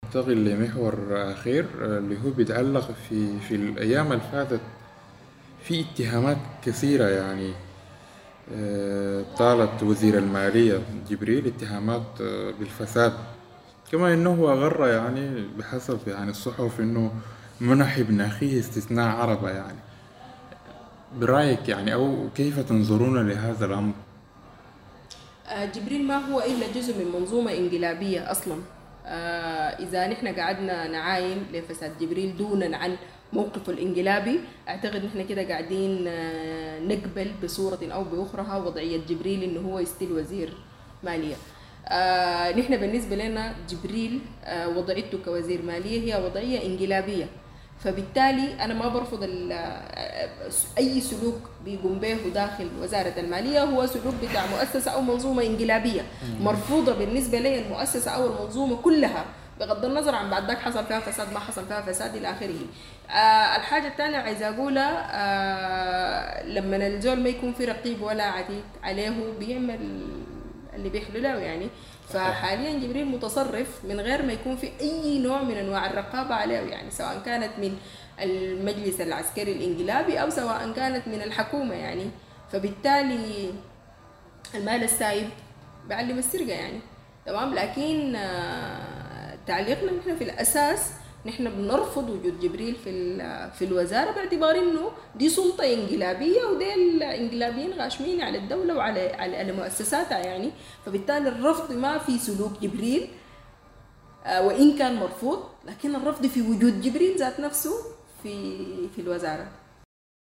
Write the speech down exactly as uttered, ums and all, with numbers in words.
انتقل لمحور أخير، اللي هو بيتعلق في في الأيام اللي فاتت في اتهامات كثيرة يعني. آه، طالت وزير المالية جبريل اتهامات آه، بالفساد، كما انه هو أغر يعني بحسب يعني الصحف انه منح ابن اخيه استثناء عربة يعني. برأيك يعني او كيف تنظرون لهذا الامر؟ آه، جبريل ما هو إلا جزء من منظومة انقلابية أصلا. آه، إذا نحن قعدنا نعاين لفساد جبريل دونا عن موقفه الانقلابي، أعتقد نحن كده قاعدين آه، نقبل بصورة أو بأخرى وضعية جبريل إنه هو يستيل وزير مالية. آه، نحن بالنسبة لنا جبريل آه، وضعيته كوزير مالية هي وضعية انقلابية، فبالتالي انا ما برفض اي سلوك بيقوم به داخل وزاره الماليه هو سلوك بتاع مؤسسه او منظومه انقلابيه مرفوضه بالنسبه لي المؤسسه او المنظومه كلها، بغض النظر عن بعد ذاك حصل فيها فساد ما حصل فيها فساد الى اخره. آه الحاجه الثانيه عايزه اقولها، آه لما الزول ما يكون في رقيب ولا عتيد عليه بيعمل اللي بيحلو له يعني. صحيح. فحاليا جبريل متصرف من غير ما يكون في اي نوع من انواع الرقابه عليه، يعني سواء كانت من المجلس العسكري الانقلابي او سواء كانت من الحكومه يعني. فبالتالي المال السايب بيعلم السرقه يعني. تمام، لكن آه، تعليقنا نحن في الاساس نحن بنرفض وجود جبريل في في الوزاره، باعتبار انه دي سلطه انقلابيه ودي الانقلابيين غاشمين على الدوله وعلى على مؤسساتها يعني. فبالتالي الرفض ما في سلوك جبريل آه، وان كان مرفوض، لكن الرفض في وجود جبريل ذات نفسه في في الوزاره.